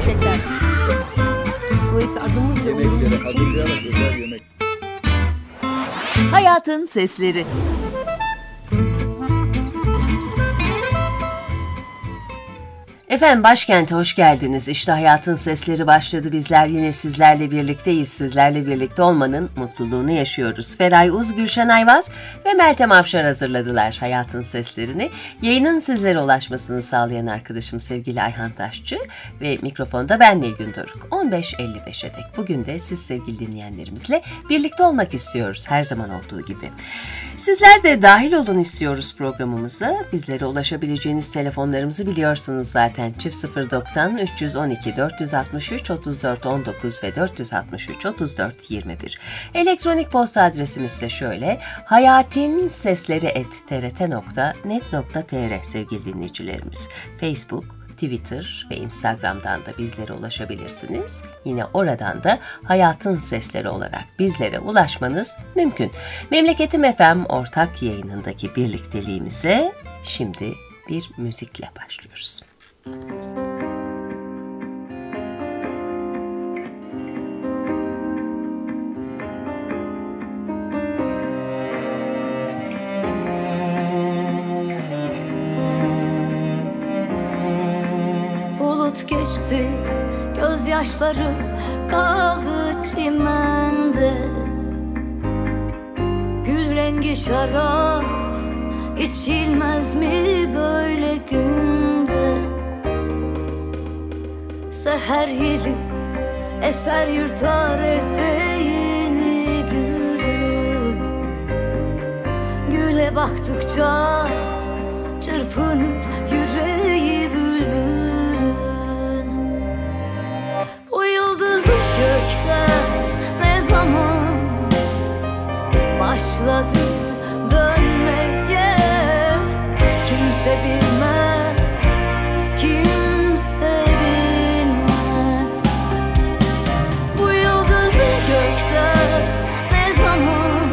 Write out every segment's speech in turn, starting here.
gerçekten. Dolayısıyla adımız ve Yemekleri hazırlayarak güzel yemek. Hayatın Sesleri. Efendim başkente hoş geldiniz. İşte Hayatın Sesleri başladı. Bizler yine sizlerle birlikteyiz. Sizlerle birlikte olmanın mutluluğunu yaşıyoruz. Feray Uz, Gülşen Ayvaz ve Meltem Afşar hazırladılar Hayatın Seslerini. Yayının sizlere ulaşmasını sağlayan arkadaşım sevgili Ayhan Taşçı ve mikrofonda ben Nilgün Doruk. 15.55'e dek bugün de siz sevgili dinleyenlerimizle birlikte olmak istiyoruz her zaman olduğu gibi. Sizler de dahil olun istiyoruz programımıza. Bizlere ulaşabileceğiniz telefonlarımızı biliyorsunuz zaten. Çift 090 312 463 34 19 ve 463 34 21. Elektronik posta adresimiz ise şöyle: hayatinsesleri@trt.net.tr sevgili dinleyicilerimiz. Facebook, Twitter ve Instagram'dan da bizlere ulaşabilirsiniz. Yine oradan da Hayatın Sesleri olarak bizlere ulaşmanız mümkün. Memleketim FM ortak yayınındaki birlikteliğimize şimdi bir müzikle başlıyoruz. Bulut geçti, gözyaşları kaldı çimende. Gül rengi şarap içilmez mi böyle günde? Seher yeli eser yırtar eteğini gülün. Güle baktıkça çırpınır yüreği bülbülün. Bu yıldızlı gökler ne zaman başladı dönmeye? Kimse bilmez, kimse bilmez. Bu yıldızlı gökler ne zaman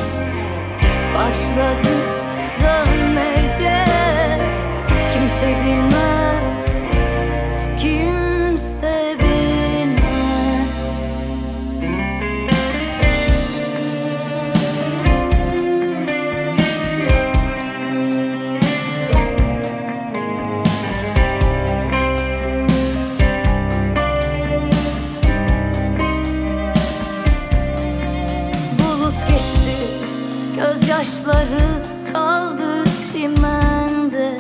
başladı dönmeye? Kimse bilmez, kimse bilmez. Bulut geçti, gözyaşları kaldı çimende.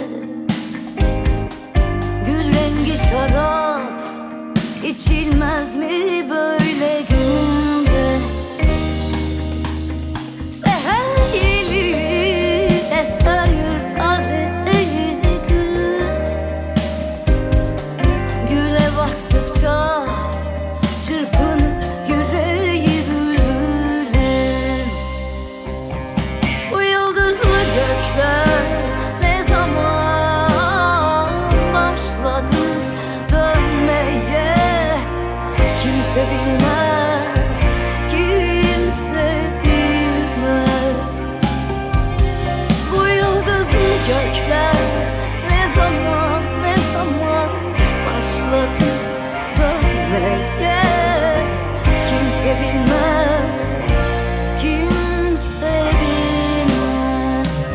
Gül rengi şarap içilmez mi böyle günde? Seher yeli eser yırtar eteğini gül. Güle baktıkça çırpınır yüreği bülbülün. Bu yıldızlı gökler ne zaman başladı dönmeye? Kimse bilmez, kimse bilmez. Bu yıldızlı gökler ne zaman başladı dönmeye? Kimse bilmez, kimse bilmez.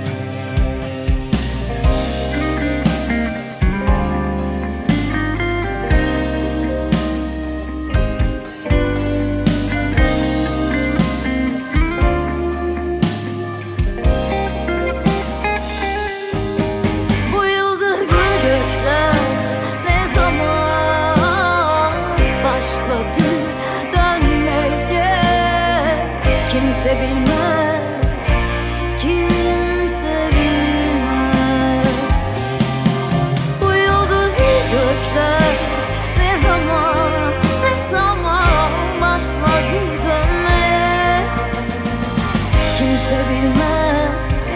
Bu yıldızlı gökler ne zaman başladı dönmeye? Kimse bilmez, kimse bilmez. Bu yıldızlı gökler ne zaman başladı dönmeye? Kimse bilmez,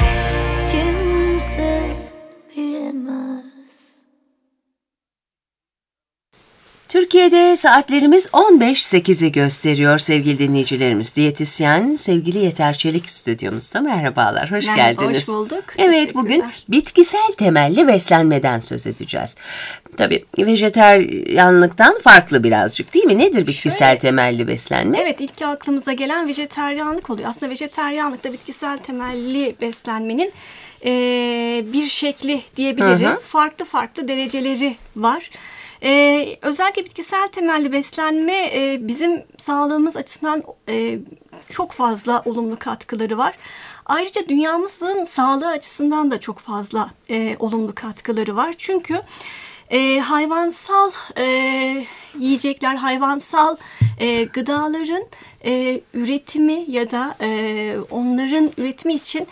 kimse bilmez. Türkiye'de saatlerimiz 15.08'i gösteriyor sevgili dinleyicilerimiz. Diyetisyen sevgili Yeter Çelik stüdyomuzda. Merhabalar, hoş geldiniz. Hoş bulduk. Evet, bugün bitkisel temelli beslenmeden söz edeceğiz. Tabii vejeteryanlıktan farklı birazcık değil mi? Nedir bitkisel temelli beslenme? Evet, ilk aklımıza gelen vejeteryanlık oluyor. Aslında vejeteryanlık da bitkisel temelli beslenmenin bir şekli diyebiliriz. Farklı farklı dereceleri var. Özellikle bitkisel temelli beslenme bizim sağlığımız açısından çok fazla olumlu katkıları var. Ayrıca dünyamızın sağlığı açısından da çok fazla olumlu katkıları var. Çünkü hayvansal yiyecekler, hayvansal gıdaların üretimi ya da onların üretimi için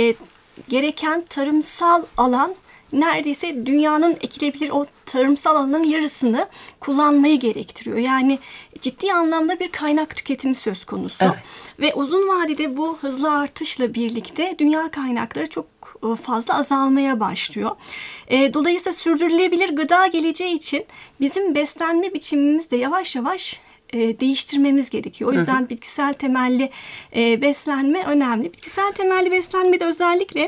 gereken tarımsal alan neredeyse dünyanın ekilebilir o tarımsal alanın yarısını kullanmayı gerektiriyor. Yani ciddi anlamda bir kaynak tüketimi söz konusu. Evet. Ve uzun vadede bu hızlı artışla birlikte dünya kaynakları çok fazla azalmaya başlıyor. Dolayısıyla sürdürülebilir gıda geleceği için bizim beslenme biçimimizi de yavaş yavaş değiştirmemiz gerekiyor. O yüzden bitkisel temelli beslenme önemli. Bitkisel temelli beslenmede özellikle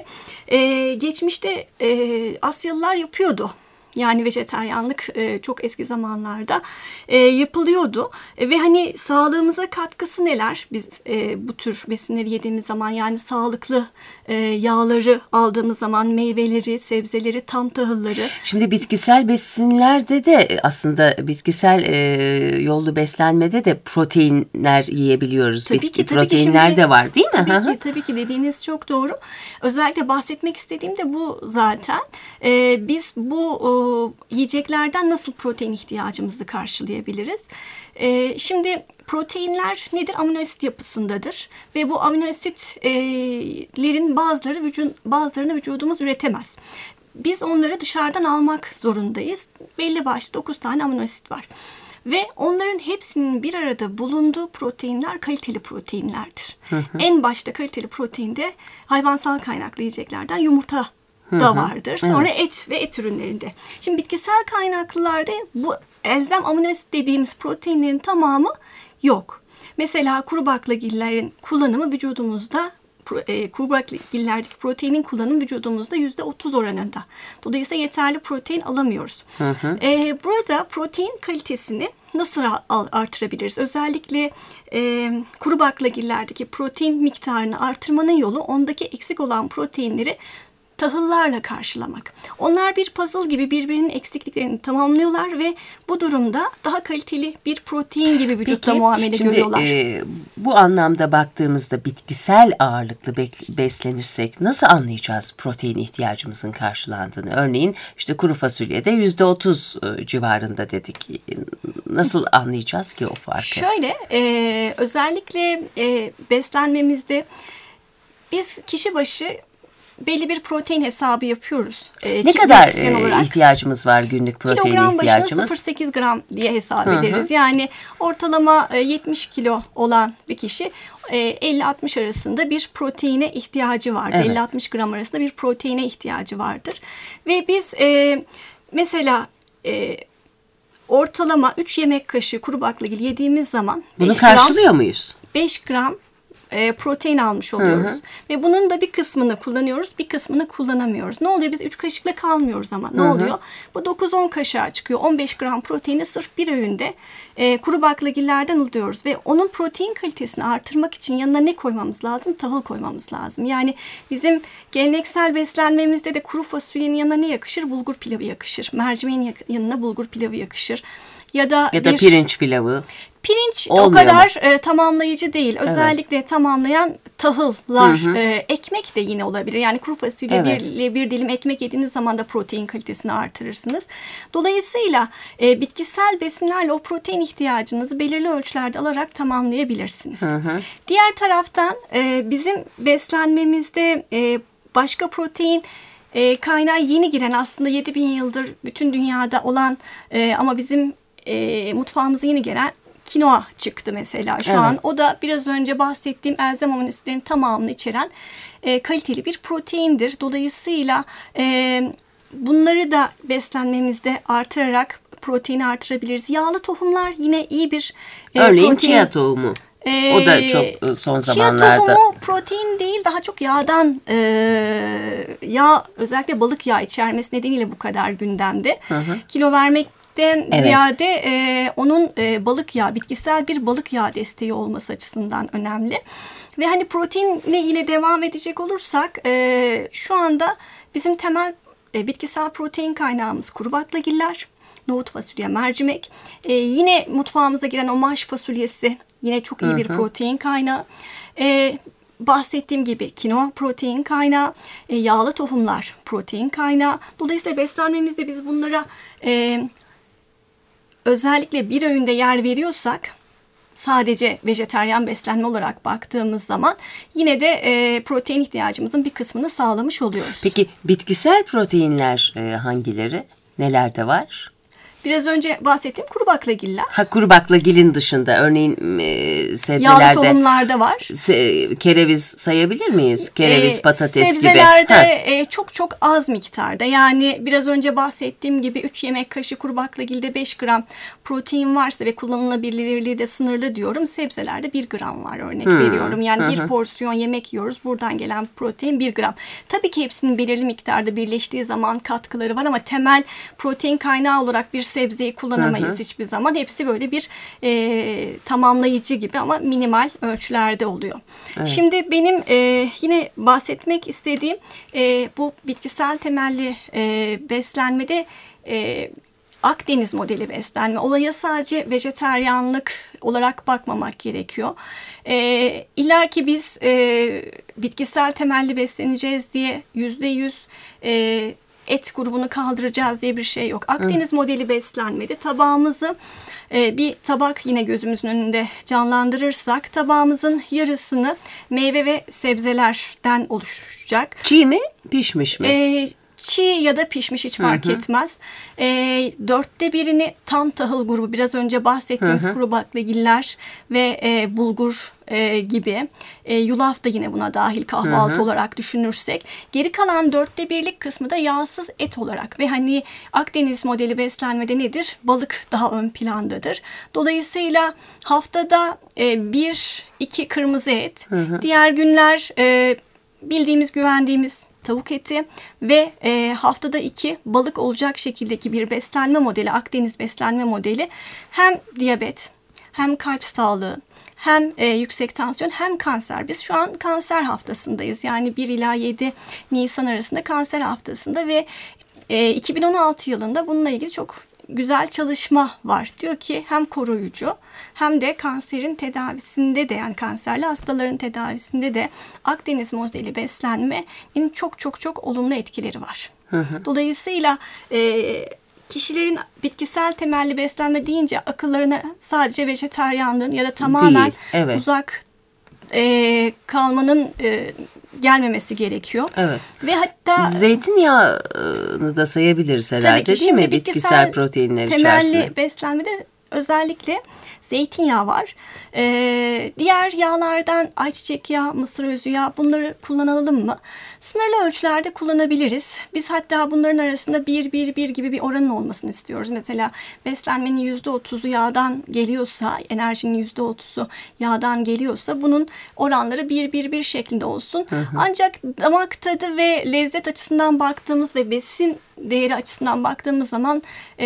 geçmişte Asyalılar yapıyordu. Yani vejeteryanlık çok eski zamanlarda yapılıyordu. Ve hani sağlığımıza katkısı neler? Biz bu tür besinleri yediğimiz zaman, yani sağlıklı yağları aldığımız zaman, meyveleri, sebzeleri, tam tahılları. Şimdi bitkisel besinlerde de aslında bitkisel yollu beslenmede de proteinler yiyebiliyoruz. Tabii ki, proteinler şimdi, de var değil mi? Tabii ki dediğiniz çok doğru. Özellikle bahsetmek istediğim de bu zaten. Biz bu yiyeceklerden nasıl protein ihtiyacımızı karşılayabiliriz? Şimdi proteinler nedir? Amino asit yapısındadır ve bu amino asitlerin bazılarını vücudumuz üretemez. Biz onları dışarıdan almak zorundayız. Belli başlı 9 tane amino asit var. Ve onların hepsinin bir arada bulunduğu proteinler kaliteli proteinlerdir. En başta kaliteli protein de hayvansal kaynaklı yiyeceklerden yumurta da vardır. Sonra et ve et ürünlerinde. Şimdi bitkisel kaynaklılarda bu elzem amino asit dediğimiz proteinlerin tamamı yok. Mesela kuru baklagillerin kullanımı vücudumuzda, kuru baklagillerdeki proteinin kullanımı vücudumuzda %30 oranında. Dolayısıyla yeterli protein alamıyoruz. Burada protein kalitesini nasıl artırabiliriz? Özellikle kuru baklagillerdeki protein miktarını artırmanın yolu ondaki eksik olan proteinleri tahıllarla karşılamak. Onlar bir puzzle gibi birbirinin eksikliklerini tamamlıyorlar ve bu durumda daha kaliteli bir protein gibi vücutta muamele görüyorlar. Bu anlamda baktığımızda bitkisel ağırlıklı beslenirsek nasıl anlayacağız protein ihtiyacımızın karşılandığını? Örneğin işte kuru fasulyede %30 civarında dedik. Nasıl anlayacağız ki o farkı? Şöyle, özellikle beslenmemizde biz kişi başı belli bir protein hesabı yapıyoruz. Ne kadar ihtiyacımız var günlük protein ihtiyacımız? Kilogram başına 0,8 gram diye hesap ederiz. Yani ortalama 70 kilo olan bir kişi 50-60 arasında bir proteine ihtiyacı vardır. Evet. 50-60 gram arasında bir proteine ihtiyacı vardır. Ve biz mesela ortalama 3 yemek kaşığı kuru baklagil yediğimiz zaman bunu karşılıyor muyuz? 5 gram protein almış oluyoruz. Ve bunun da bir kısmını kullanıyoruz, bir kısmını kullanamıyoruz. Ne oluyor? Biz 3 kaşıkla kalmıyoruz ama. Ne oluyor? Bu 9-10 kaşığa çıkıyor. 15 gram proteini sırf bir öğünde kuru baklagillerden alıyoruz. Ve onun protein kalitesini artırmak için yanına ne koymamız lazım? Tahıl koymamız lazım. Yani bizim geleneksel beslenmemizde de kuru fasulyenin yanına ne yakışır? Bulgur pilavı yakışır. Mercimeğin yanına bulgur pilavı yakışır. Ya da pirinç pilavı. Pirinç olmuyor o kadar tamamlayıcı değil. Özellikle tamamlayan tahıllar, ekmek de yine olabilir. Yani kuru fasulye bir dilim ekmek yediğiniz zaman da protein kalitesini artırırsınız. Dolayısıyla bitkisel besinlerle o protein ihtiyacınızı belirli ölçülerde alarak tamamlayabilirsiniz. Diğer taraftan bizim beslenmemizde başka protein kaynağı yeni giren, aslında 7000 yıldır bütün dünyada olan ama bizim mutfağımıza yeni gelen kinoa çıktı mesela şu an. O da biraz önce bahsettiğim elzem amino asitlerin tamamını içeren kaliteli bir proteindir. Dolayısıyla bunları da beslenmemizde artırarak proteini artırabiliriz. Yağlı tohumlar yine iyi bir Örneğin protein. chia tohumu. O da çok son zamanlarda. Chia tohumu protein değil, daha çok yağdan, yağ, özellikle balık yağı içermesi nedeniyle bu kadar gündemde. Kilo vermekten ziyade onun balık yağı, bitkisel bir balık yağı desteği olması açısından önemli. Ve hani proteinle ile devam edecek olursak şu anda bizim temel bitkisel protein kaynağımız kuru baklagiller, nohut, fasulye, mercimek. Yine mutfağımıza giren o maş fasulyesi yine çok iyi bir protein kaynağı. Bahsettiğim gibi kinoa protein kaynağı, yağlı tohumlar protein kaynağı. Dolayısıyla beslenmemizde biz bunlara özellikle bir öğünde yer veriyorsak, sadece vejetaryen beslenme olarak baktığımız zaman yine de protein ihtiyacımızın bir kısmını sağlamış oluyoruz. Peki bitkisel proteinler hangileri? Nelerde var? Biraz önce bahsettiğim kuru baklagiller. Kuru baklagilin dışında örneğin sebzelerde. Yağlı tohumlarda var. Kereviz sayabilir miyiz? Kereviz, patates sebzelerde çok çok az miktarda. Yani biraz önce bahsettiğim gibi 3 yemek kaşığı kuru baklagilde 5 gram protein varsa ve kullanılabilirliği de sınırlı diyorum. Sebzelerde 1 gram var, örnek veriyorum. Yani bir porsiyon yemek yiyoruz. Buradan gelen protein 1 gram. Tabii ki hepsinin belirli miktarda birleştiği zaman katkıları var ama temel protein kaynağı olarak bir sebzeyi kullanamayız hiçbir zaman. Hepsi böyle bir tamamlayıcı gibi ama minimal ölçülerde oluyor. Evet. Şimdi benim yine bahsetmek istediğim bu bitkisel temelli beslenmede Akdeniz modeli beslenme. Olaya sadece vejetaryenlik olarak bakmamak gerekiyor. İlla ki biz bitkisel temelli besleneceğiz diye %100 et grubunu kaldıracağız diye bir şey yok. Akdeniz modeli beslenmede tabağımızı bir tabak yine gözümüzün önünde canlandırırsak tabağımızın yarısını meyve ve sebzelerden oluşacak. Çiğ mi, pişmiş mi? Çiğ ya da pişmiş hiç fark etmez. 1/4'ini tam tahıl grubu, biraz önce bahsettiğimiz kuru baklagiller ve bulgur gibi. Yulaf da yine buna dahil kahvaltı olarak düşünürsek. Geri kalan 1/4'lik kısmı da yağsız et olarak. Ve hani Akdeniz modeli beslenmede nedir? Balık daha ön plandadır. Dolayısıyla haftada 1-2 kırmızı et. Diğer günler bildiğimiz, güvendiğimiz tavuk eti ve haftada 2 balık olacak şekildeki bir beslenme modeli, Akdeniz beslenme modeli hem diyabet, hem kalp sağlığı, hem yüksek tansiyon, hem kanser. Biz şu an kanser haftasındayız. Yani 1 ila 7 Nisan arasında kanser haftasında ve 2016 yılında bununla ilgili çok güzel çalışma var. Diyor ki hem koruyucu hem de kanserin tedavisinde de, yani kanserli hastaların tedavisinde de Akdeniz modeli beslenmenin çok çok çok olumlu etkileri var. Dolayısıyla kişilerin bitkisel temelli beslenme deyince akıllarına sadece vejetaryenliğin ya da tamamen uzak kalmanın gelmemesi gerekiyor. Evet. Ve hatta zeytinyağını da sayabiliriz herhalde, değil mi? Bitkisel proteinler içerisinde. Temelli beslenmede özellikle zeytinyağı var. Diğer yağlardan ayçiçek yağı, mısır özü yağı, bunları kullanalım mı? Sınırlı ölçülerde kullanabiliriz. Biz hatta bunların arasında 1-1-1 gibi bir oranın olmasını istiyoruz. Mesela beslenmenin %30'u yağdan geliyorsa, enerjinin %30'u yağdan geliyorsa bunun oranları 1-1-1 şeklinde olsun. Ancak damak tadı ve lezzet açısından baktığımız ve besin değeri açısından baktığımız zaman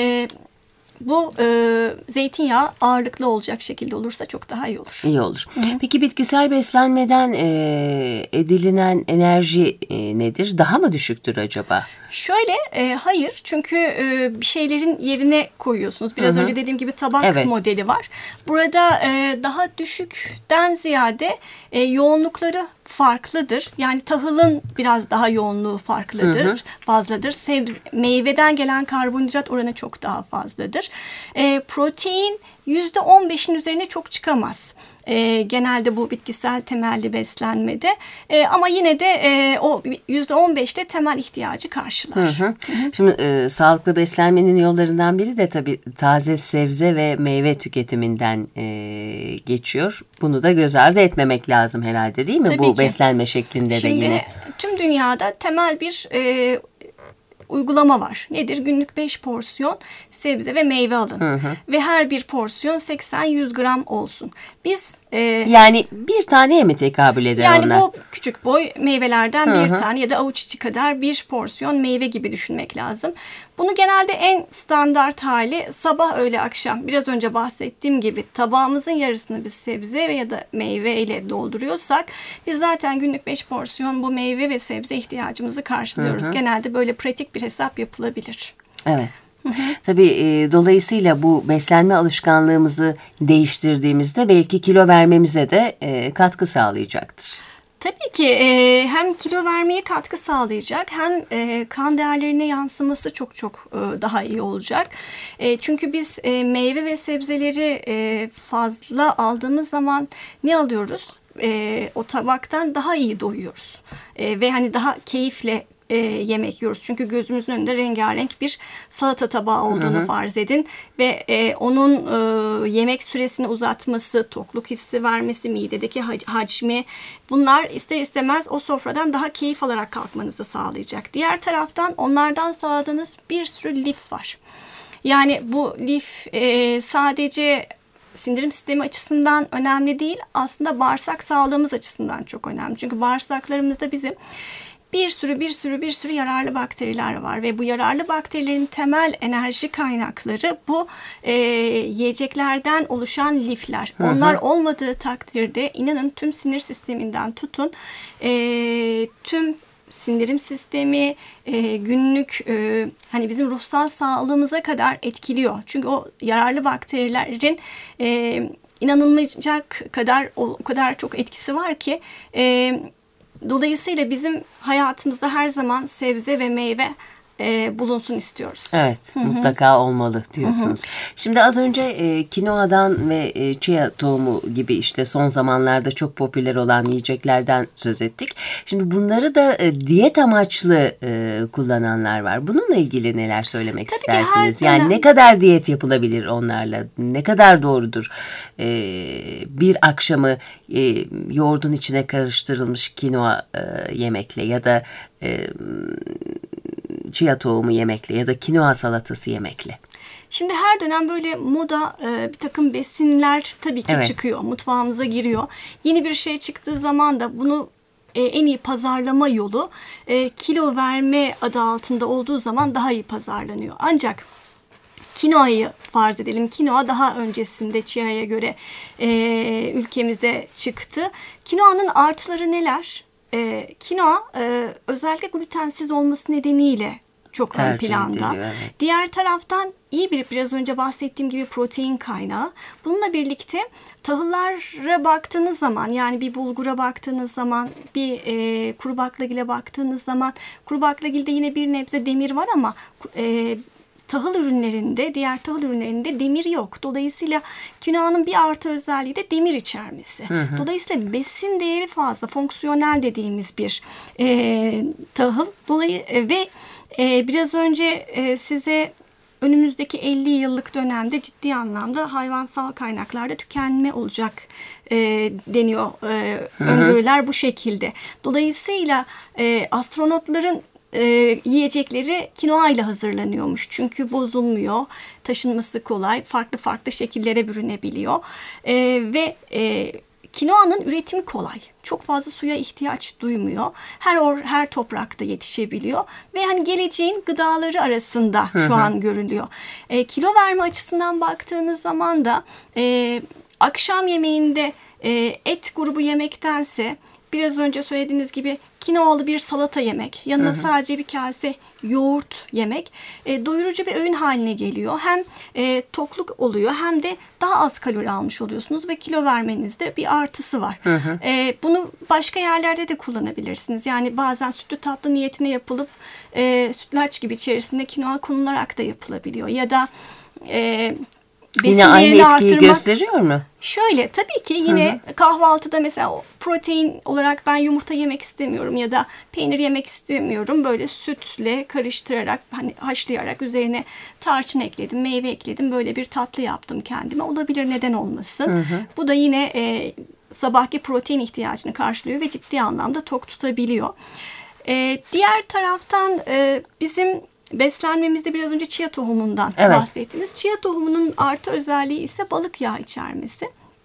bu zeytinyağı ağırlıklı olacak şekilde olursa çok daha iyi olur. İyi olur. Peki bitkisel beslenmeden edinilen enerji nedir? Daha mı düşüktür acaba? Şöyle, hayır, çünkü bir şeylerin yerine koyuyorsunuz. Biraz önce dediğim gibi tabak modeli var. Burada daha düşükten ziyade yoğunlukları farklıdır. Yani tahılın biraz daha yoğunluğu farklıdır, fazladır. Meyveden gelen karbonhidrat oranı çok daha fazladır. Protein %15'in üzerine çok çıkamaz. Genelde bu bitkisel temelli beslenmede. Ama yine de o %15'te temel ihtiyacı karşılar. Şimdi sağlıklı beslenmenin yollarından biri de tabii taze sebze ve meyve tüketiminden geçiyor. Bunu da göz ardı etmemek lazım herhalde, değil mi? Tabii bu ki. beslenme şeklinde Şimdi, de yine. Tüm dünyada temel bir uygulama var. Nedir? Günlük 5 porsiyon sebze ve meyve alın. Ve her bir porsiyon 80-100 gram olsun. Biz yani bir taneye mi tekabül eder yani onlar? bu küçük boy meyvelerden bir tane ya da avuç içi kadar bir porsiyon meyve gibi düşünmek lazım. Bunu genelde en standart hali sabah, öğle, akşam, biraz önce bahsettiğim gibi tabağımızın yarısını biz sebze ya da meyve ile dolduruyorsak biz zaten günlük 5 porsiyon bu meyve ve sebze ihtiyacımızı karşılıyoruz. Genelde böyle pratik bir hesap yapılabilir. Evet. Tabii dolayısıyla bu beslenme alışkanlığımızı değiştirdiğimizde belki kilo vermemize de katkı sağlayacaktır. Tabii ki hem kilo vermeye katkı sağlayacak hem kan değerlerine yansıması çok daha iyi olacak. Çünkü biz meyve ve sebzeleri fazla aldığımız zaman ne alıyoruz? O tabaktan daha iyi doyuyoruz ve hani daha keyifle yemek yiyoruz. Çünkü gözümüzün önünde rengarenk bir salata tabağı olduğunu farz edin ve onun yemek süresini uzatması, tokluk hissi vermesi, midedeki hacmi, bunlar ister istemez o sofradan daha keyif alarak kalkmanızı sağlayacak. Diğer taraftan onlardan sağladığınız bir sürü lif var. Yani bu lif sadece sindirim sistemi açısından önemli değil, aslında bağırsak sağlığımız açısından çok önemli. Çünkü bağırsaklarımızda bizim bir sürü yararlı bakteriler var ve bu yararlı bakterilerin temel enerji kaynakları bu yiyeceklerden oluşan lifler. Onlar olmadığı takdirde inanın tüm sinir sisteminden tutun tüm sindirim sistemi günlük hani bizim ruhsal sağlığımıza kadar etkiliyor. Çünkü o yararlı bakterilerin inanılmayacak kadar o kadar çok etkisi var ki dolayısıyla bizim hayatımızda her zaman sebze ve meyve bulunsun istiyoruz. Evet, mutlaka olmalı diyorsunuz. Şimdi az önce kinoadan ve chia tohumu gibi işte son zamanlarda çok popüler olan yiyeceklerden söz ettik. Şimdi bunları da diyet amaçlı kullananlar var. Bununla ilgili neler söylemek istersiniz? Yani ne kadar diyet yapılabilir onlarla? Ne kadar doğrudur? Bir akşamı yoğurdun içine karıştırılmış kinoa yemekle ya da chia tohumu yemekle ya da kinoa salatası yemekle. Şimdi her dönem böyle moda bir takım besinler tabii ki çıkıyor. Mutfağımıza giriyor. Yeni bir şey çıktığı zaman da bunu en iyi pazarlama yolu kilo verme adı altında olduğu zaman daha iyi pazarlanıyor. Ancak kinoayı farz edelim. Kinoa daha öncesinde chia'ya göre ülkemizde çıktı. Kinoanın artıları neler? Kinoa özellikle glutensiz olması nedeniyle çok ön planda. Evet. Diğer taraftan iyi biraz önce bahsettiğim gibi protein kaynağı. Bununla birlikte tahıllara baktığınız zaman, yani bir bulgura baktığınız zaman, bir kuru baklagile baktığınız zaman, kuru baklagilde yine bir nebze demir var ama diğer tahıl ürünlerinde demir yok. Dolayısıyla kinoanın bir artı özelliği de demir içermesi. Dolayısıyla besin değeri fazla, fonksiyonel dediğimiz bir tahıl. Ve biraz önce size önümüzdeki 50 yıllık dönemde ciddi anlamda hayvansal kaynaklarda tükenme olacak deniyor. Öngörüler bu şekilde. Dolayısıyla astronotların yiyecekleri kinoa ile hazırlanıyormuş. Çünkü bozulmuyor, taşınması kolay, farklı şekillere bürünebiliyor. Ve kinoanın üretimi kolay. Çok fazla suya ihtiyaç duymuyor. Her toprakta yetişebiliyor. Ve hani geleceğin gıdaları arasında şu an görülüyor. Kilo verme açısından baktığınız zaman da akşam yemeğinde et grubu yemektense biraz önce söylediğiniz gibi kinoalı bir salata yemek, yanına sadece bir kase yoğurt yemek doyurucu bir öğün haline geliyor. Hem tokluk oluyor hem de daha az kalori almış oluyorsunuz ve kilo vermenizde bir artısı var. Bunu başka yerlerde de kullanabilirsiniz. Yani bazen sütlü tatlı niyetine yapılıp sütlaç gibi içerisinde kinoa konularak da yapılabiliyor. Ya da yine aynı etkiyi gösteriyor mu? Şöyle, tabii ki yine kahvaltıda mesela protein olarak ben yumurta yemek istemiyorum ya da peynir yemek istemiyorum. Böyle sütle karıştırarak, hani haşlayarak üzerine tarçın ekledim, meyve ekledim. Böyle bir tatlı yaptım kendime. Olabilir, neden olmasın? Bu da yine sabahki protein ihtiyacını karşılıyor ve ciddi anlamda tok tutabiliyor. Diğer taraftan bizim beslenmemizde biraz önce chia tohumundan bahsettiniz. Chia tohumunun artı özelliği ise balık yağı içermesi.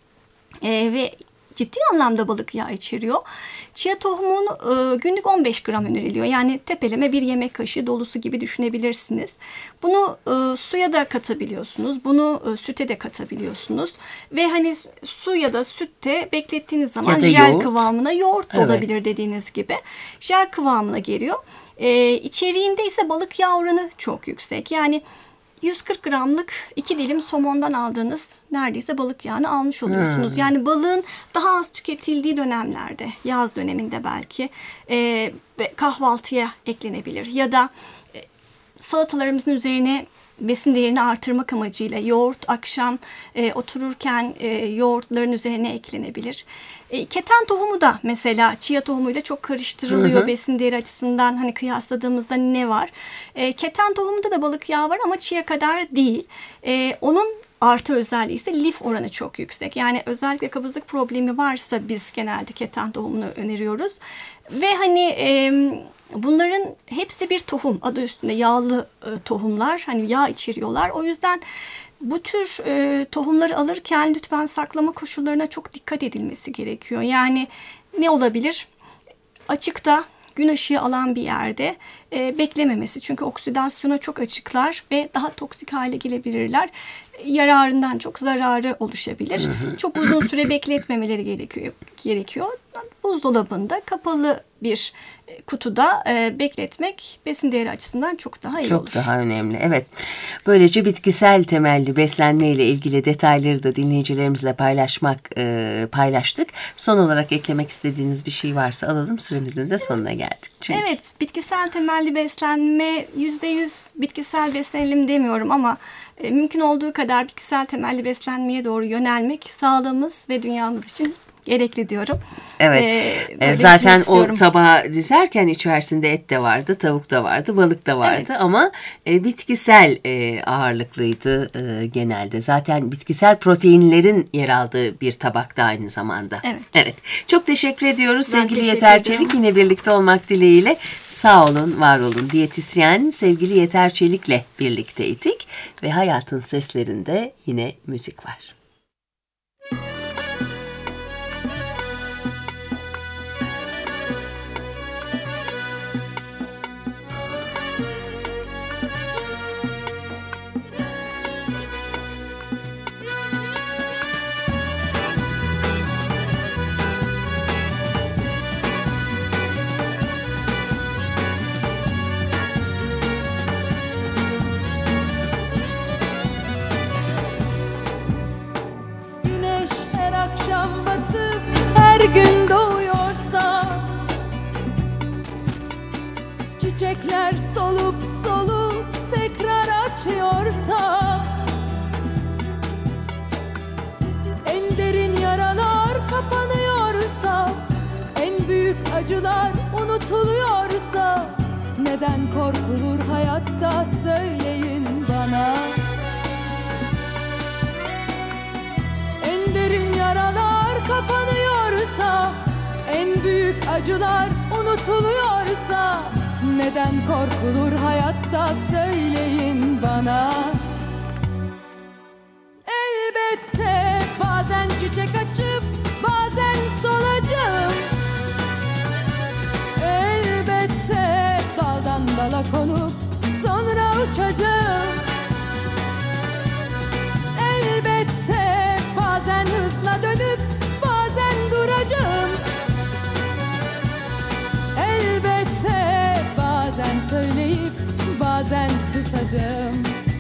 Ve ciddi anlamda balık yağı içeriyor. Chia tohumunu günlük 15 gram öneriliyor. Yani tepeleme bir yemek kaşığı dolusu gibi düşünebilirsiniz. Bunu suya da katabiliyorsunuz. Bunu süte de katabiliyorsunuz. Ve hani su ya da sütte beklettiğiniz zaman jel kıvamına, yoğurt da olabilir dediğiniz gibi. Jel kıvamına geliyor. İçeriğinde ise balık yağı oranı çok yüksek. Yani 140 gramlık 2 dilim somondan aldığınız neredeyse balık yağını almış oluyorsunuz. Yani balığın daha az tüketildiği dönemlerde, yaz döneminde belki kahvaltıya eklenebilir. Ya da salatalarımızın üzerine besin değerini artırmak amacıyla yoğurt akşam otururken yoğurtların üzerine eklenebilir. Keten tohumu da mesela chia tohumuyla çok karıştırılıyor besin değeri açısından, hani kıyasladığımızda ne var? Keten tohumunda da balık yağı var ama chia kadar değil. Onun artı özelliği ise lif oranı çok yüksek. Yani özellikle kabızlık problemi varsa biz genelde keten tohumunu öneriyoruz. Ve hani bunların hepsi bir tohum, adı üstünde yağlı tohumlar, hani yağ içeriyorlar. O yüzden bu tür tohumları alırken lütfen saklama koşullarına çok dikkat edilmesi gerekiyor. Yani ne olabilir? Açıkta, gün ışığı alan bir yerde beklememesi. Çünkü oksidasyona çok açıklar ve daha toksik hale gelebilirler. Yararından çok zararı oluşabilir. Çok uzun süre bekletmemeleri gerekiyor. Buzdolabında kapalı bir kutuda bekletmek besin değeri açısından çok daha iyi olur. Çok daha önemli. Evet. Böylece bitkisel temelli beslenme ile ilgili detayları da dinleyicilerimizle paylaştık. Son olarak eklemek istediğiniz bir şey varsa alalım. Süremizin de sonuna geldik. Çünkü. Evet. Bitkisel temelli beslenme, %100 bitkisel beslenelim demiyorum ama mümkün olduğu kadar bitkisel temelli beslenmeye doğru yönelmek sağlığımız ve dünyamız için gerekli diyorum. Evet. Zaten o tabağı dizerken içerisinde et de vardı, tavuk da vardı, balık da vardı ama bitkisel ağırlıklıydı genelde. Zaten bitkisel proteinlerin yer aldığı bir tabakta aynı zamanda. Evet. Çok teşekkür ediyoruz sevgili Yeter Çelik. Yine birlikte olmak dileğiyle. Sağ olun, var olun. Diyetisyen sevgili Yeter Çelik'le birlikteydik ve hayatın seslerinde yine müzik var. Akşam batıp her gün doğuyorsa, çiçekler solup solup tekrar açıyorsa, en derin yaralar kapanıyorsa, en büyük acılar unutuluyorsa, neden korkulur hayatta söyleyin bana. Yaralar kapanıyorsa, en büyük acılar unutuluyorsa, neden korkulur hayatta söyleyin bana. Elbette bazen çiçek açıp bazen solacağım. Elbette daldan dala konup sonra uçacağım. Elbette bazen hızla dönüp bazen duracağım. Elbette bazen söyleyip bazen susacağım.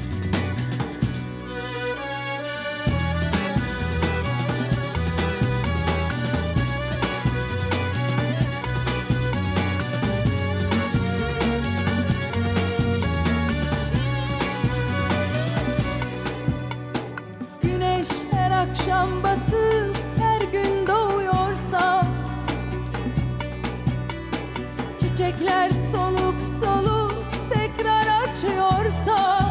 Güneş her akşam batıp her gün doğuyorsa, çiçekler solup solup tekrar açıyorsa,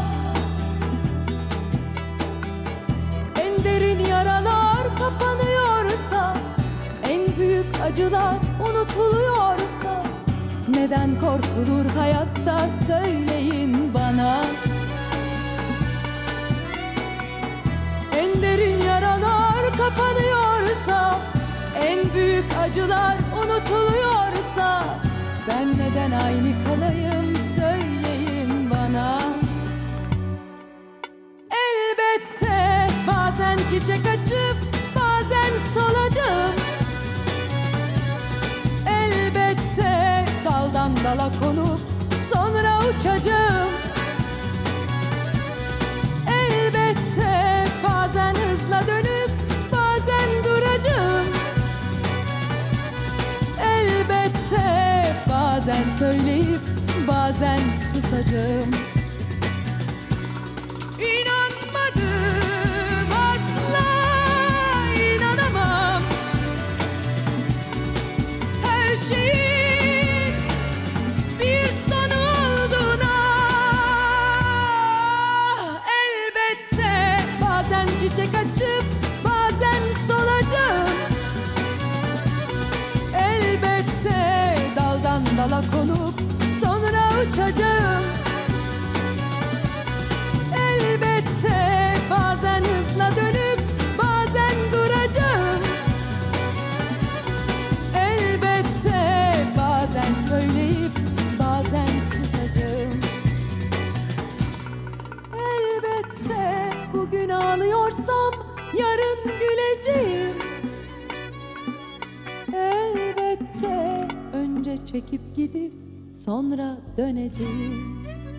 en derin yaralar kapanıyorsa, en büyük acılar unutuluyorsa, neden korkulur hayatta, söyleyin bana. En derin yaralar kapanıyorsa, en büyük acılar unutuluyorsa, ben neden aynı kalayım, söyleyin bana. Elbette bazen çiçek açıp bazen solacağım. Elbette daldan dala konup sonra uçacağım. Elbette bazen hızla dönüp bazen duracağım. Elbette bazen söyleyip bazen susacağım. İnanmadım, asla inanamam her şeyin bir sonu olduğuna. Elbette bazen çiçek açıp bazen solacağım. Elbette daldan dala konup sonra uçacağım. Elbette bazen hızla dönüp bazen duracağım. Elbette bazen söyleyip bazen susacağım. Elbette bugün ağlıyorsam yarın güleceğim. Elbette önce çekip gidip sonra döneceğim.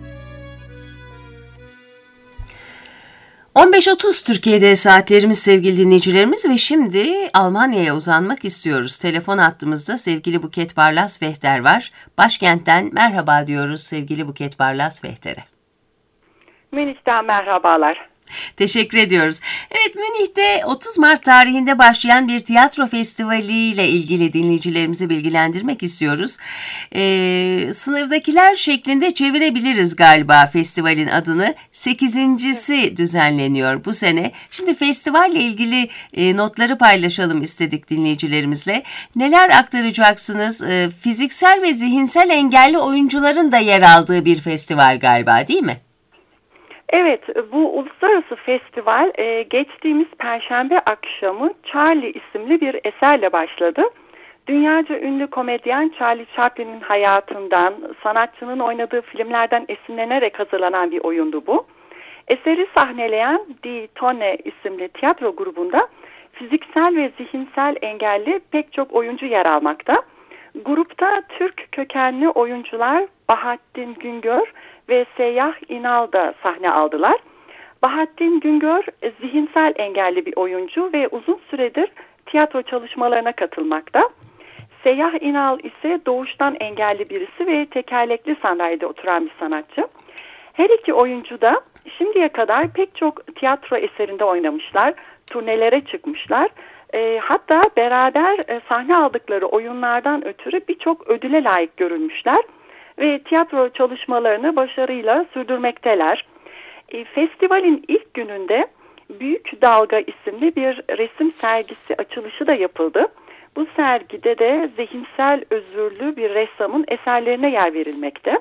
15.30 Türkiye'de saatlerimiz sevgili dinleyicilerimiz ve şimdi Almanya'ya uzanmak istiyoruz. Telefon hattımızda sevgili Buket Barlas Vehter var. Başkentten merhaba diyoruz sevgili Buket Barlas Vehter'e. Münih'ten merhabalar. Teşekkür ediyoruz. Evet, Münih'te 30 Mart tarihinde başlayan bir tiyatro festivali ile ilgili dinleyicilerimizi bilgilendirmek istiyoruz. Sınırdakiler şeklinde çevirebiliriz galiba festivalin adını. 8.'si düzenleniyor bu sene. Şimdi festivalle ilgili notları paylaşalım istedik dinleyicilerimizle. Neler aktaracaksınız? Fiziksel ve zihinsel engelli oyuncuların da yer aldığı bir festival galiba, değil mi? Evet, bu uluslararası festival geçtiğimiz Perşembe akşamı Charlie isimli bir eserle başladı. Dünyaca ünlü komedyen Charlie Chaplin'in hayatından, sanatçının oynadığı filmlerden esinlenerek hazırlanan bir oyundu bu. Eseri sahneleyen Die Tonne isimli tiyatro grubunda fiziksel ve zihinsel engelli pek çok oyuncu yer almakta. Grupta Türk kökenli oyuncular Bahattin Güngör ve Seyyah İnal da sahne aldılar. Bahattin Güngör zihinsel engelli bir oyuncu ve uzun süredir tiyatro çalışmalarına katılmakta. Seyyah İnal ise doğuştan engelli birisi ve tekerlekli sandalyede oturan bir sanatçı. Her iki oyuncu da şimdiye kadar pek çok tiyatro eserinde oynamışlar, turnelere çıkmışlar. Hatta beraber sahne aldıkları oyunlardan ötürü birçok ödüle layık görülmüşler ve tiyatro çalışmalarını başarıyla sürdürmekteler. Festivalin ilk gününde Büyük Dalga isimli bir resim sergisi açılışı da yapıldı. Bu sergide de zihinsel özürlü bir ressamın eserlerine yer verilmekte.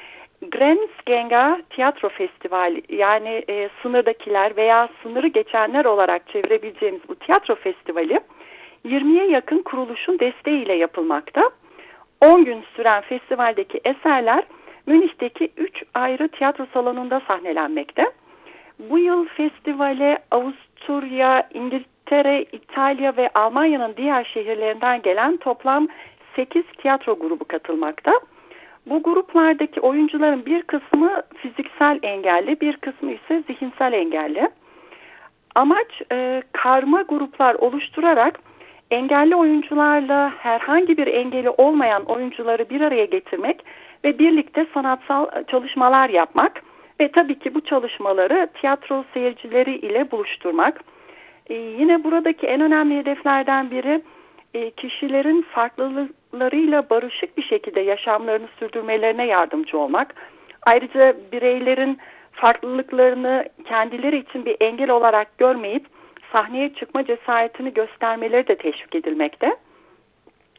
Grenzgänger Tiyatro Festivali, yani sınırdakiler veya sınırı geçenler olarak çevirebileceğimiz bu tiyatro festivali 20'ye yakın kuruluşun desteğiyle yapılmakta. 10 gün süren festivaldeki eserler Münih'teki 3 ayrı tiyatro salonunda sahnelenmekte. Bu yıl festivale Avusturya, İngiltere, İtalya ve Almanya'nın diğer şehirlerinden gelen toplam 8 tiyatro grubu katılmakta. Bu gruplardaki oyuncuların bir kısmı fiziksel engelli, bir kısmı ise zihinsel engelli. Amaç karma gruplar oluşturarak engelli oyuncularla herhangi bir engeli olmayan oyuncuları bir araya getirmek ve birlikte sanatsal çalışmalar yapmak ve tabii ki bu çalışmaları tiyatro seyircileri ile buluşturmak. Yine buradaki en önemli hedeflerden biri kişilerin farklılıklarıyla barışık bir şekilde yaşamlarını sürdürmelerine yardımcı olmak. Ayrıca bireylerin farklılıklarını kendileri için bir engel olarak görmeyip sahneye çıkma cesaretini göstermeleri de teşvik edilmekte.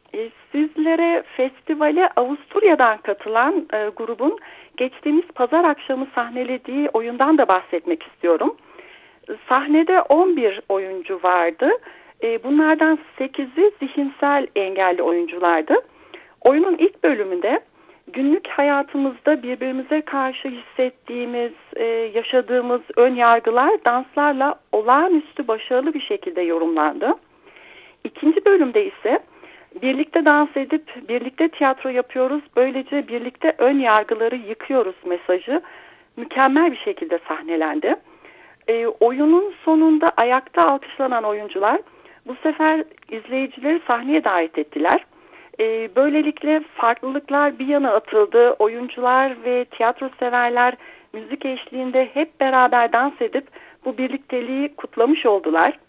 Sizlere festivale Avusturya'dan katılan grubun geçtiğimiz pazar akşamı sahnelediği oyundan da bahsetmek istiyorum. Sahnede 11 oyuncu vardı. Bunlardan 8'i zihinsel engelli oyunculardı. Oyunun ilk bölümünde günlük hayatımızda birbirimize karşı hissettiğimiz, yaşadığımız ön yargılar danslarla olağanüstü başarılı bir şekilde yorumlandı. İkinci bölümde ise birlikte dans edip birlikte tiyatro yapıyoruz, böylece birlikte ön yargıları yıkıyoruz mesajı mükemmel bir şekilde sahnelendi. Oyunun sonunda ayakta alkışlanan oyuncular bu sefer izleyicileri sahneye davet ettiler. Böylelikle farklılıklar bir yana atıldı. Oyuncular ve tiyatro severler müzik eşliğinde hep beraber dans edip bu birlikteliği kutlamış oldular.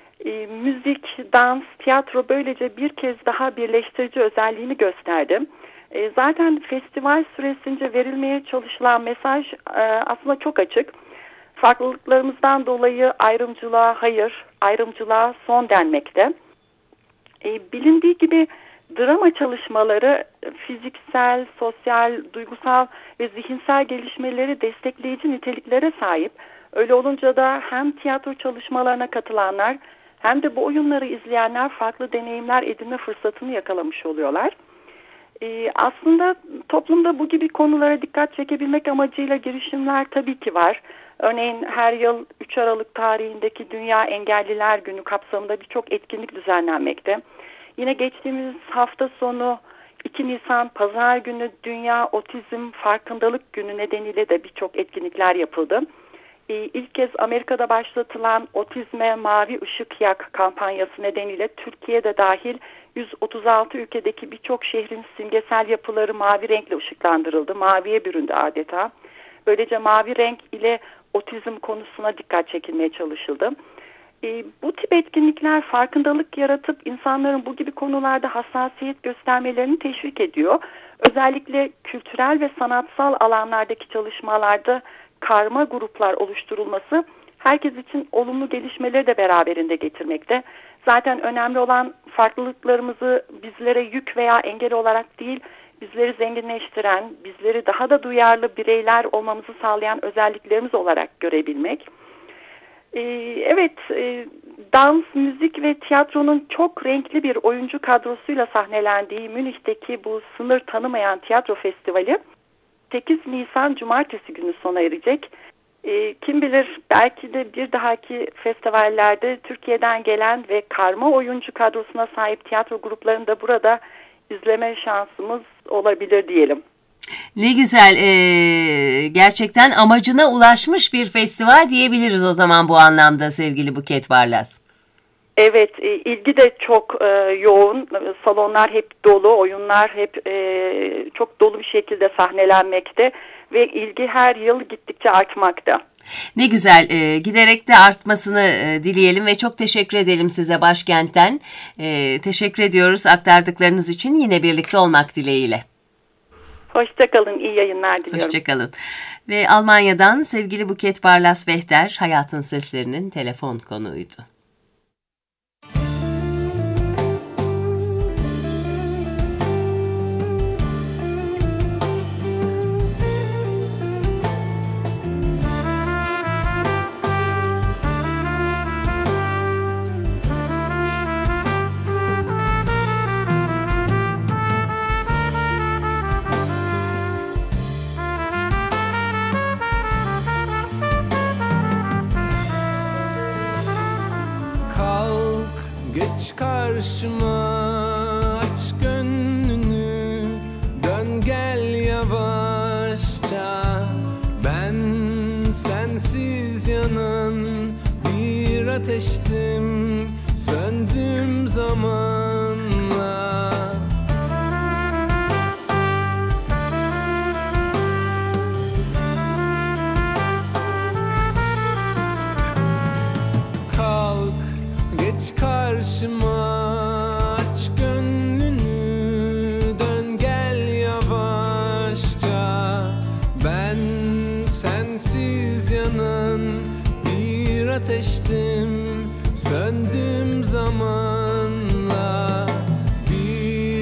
Müzik, dans, tiyatro böylece bir kez daha birleştirici özelliğini gösterdi. Zaten festival süresince verilmeye çalışılan mesaj aslında çok açık. Farklılıklarımızdan dolayı ayrımcılığa hayır, ayrımcılığa son denmekte. Bilindiği gibi drama çalışmaları fiziksel, sosyal, duygusal ve zihinsel gelişmeleri destekleyici niteliklere sahip. Öyle olunca da hem tiyatro çalışmalarına katılanlar hem de bu oyunları izleyenler farklı deneyimler edinme fırsatını yakalamış oluyorlar. Aslında toplumda bu gibi konulara dikkat çekebilmek amacıyla girişimler tabii ki var. Örneğin her yıl 3 Aralık tarihindeki Dünya Engelliler Günü kapsamında birçok etkinlik düzenlenmekte. Yine geçtiğimiz hafta sonu 2 Nisan Pazar günü Dünya Otizm Farkındalık Günü nedeniyle de birçok etkinlikler yapıldı. İlk kez Amerika'da başlatılan Otizme Mavi Işık Yak kampanyası nedeniyle Türkiye'de dahil 136 ülkedeki birçok şehrin simgesel yapıları mavi renkle ışıklandırıldı. Maviye büründü adeta. Böylece mavi renk ile otizm konusuna dikkat çekilmeye çalışıldı. Bu tip etkinlikler farkındalık yaratıp insanların bu gibi konularda hassasiyet göstermelerini teşvik ediyor. Özellikle kültürel ve sanatsal alanlardaki çalışmalarda karma gruplar oluşturulması herkes için olumlu gelişmeleri de beraberinde getirmekte. Zaten önemli olan farklılıklarımızı bizlere yük veya engel olarak değil, bizleri zenginleştiren, bizleri daha da duyarlı bireyler olmamızı sağlayan özelliklerimiz olarak görebilmek. Evet, dans, müzik ve tiyatronun çok renkli bir oyuncu kadrosuyla sahnelendiği Münih'teki bu sınır tanımayan tiyatro festivali 8 Nisan Cumartesi günü sona erecek. Kim bilir belki de bir dahaki festivallerde Türkiye'den gelen ve karma oyuncu kadrosuna sahip tiyatro gruplarını da burada izleme şansımız olabilir diyelim. Ne güzel, gerçekten amacına ulaşmış bir festival diyebiliriz o zaman bu anlamda sevgili Buket Barlas. Evet, ilgi de çok yoğun, salonlar hep dolu, oyunlar hep çok dolu bir şekilde sahnelenmekte ve ilgi her yıl gittikçe artmakta. Ne güzel, giderek de artmasını dileyelim ve çok teşekkür edelim size başkentten. Teşekkür ediyoruz aktardıklarınız için, yine birlikte olmak dileğiyle. Hoşçakalın, iyi yayınlar diliyorum. Hoşçakalın. Ve Almanya'dan sevgili Buket Barlas Vehter, Hayatın Seslerinin telefon konuğuydu. Geç karşıma, aç gönlünü, dön gel yavaşça. Ben sensiz yanan bir ateştim, söndüm zamanla. Geç karşıma, aç gönlünü, dön gel yavaşça. Ben sensiz yanan bir ateştim, söndüm zamanla. Bir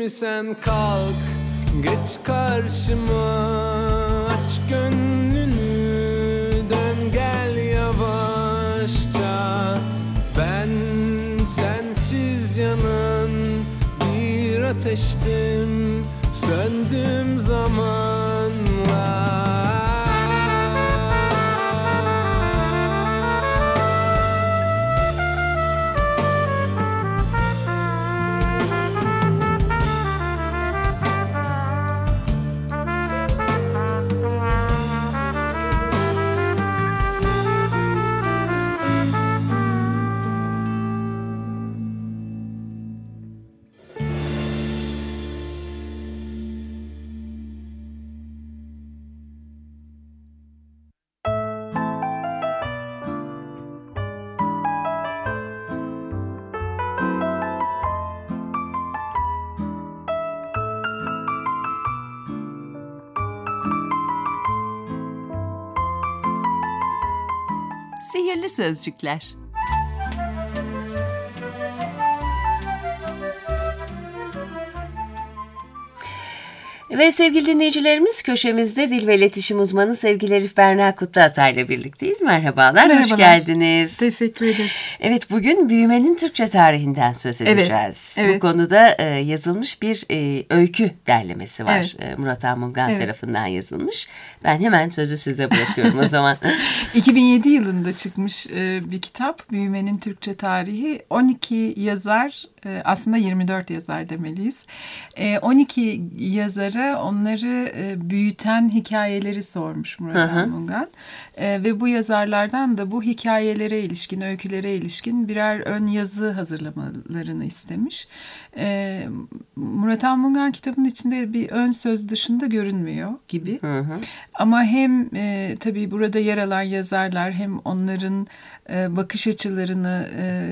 mi sen kalk geç karşıma, aç gönlünü dön gel yavaşça. Ben sensiz yanan bir ateştim, söndüm zamanla. Sihirli sözcükler. Ve sevgili dinleyicilerimiz, köşemizde dil ve iletişim uzmanı sevgili Elif Berna Kutluatay ile birlikteyiz. Merhabalar, hoş geldiniz. Teşekkür ederim. Evet, bugün büyümenin Türkçe tarihinden söz edeceğiz. Evet. Bu konuda yazılmış bir öykü derlemesi var. Evet. Murat Anmungan tarafından yazılmış. Ben hemen sözü size bırakıyorum o zaman. 2007 yılında çıkmış bir kitap. Büyümenin Türkçe tarihi. 12 yazar, aslında 24 yazar demeliyiz. 12 yazara onları büyüten hikayeleri sormuş Murat Anmungan. Ve bu yazarlardan da bu hikayelere ilişkin, öykülere ilişkin birer ön yazı hazırlamalarını istemiş. Murat Anmungan kitabın içinde bir ön söz dışında görünmüyor gibi. Ama hem tabii burada yer alan yazarlar hem onların bakış açılarını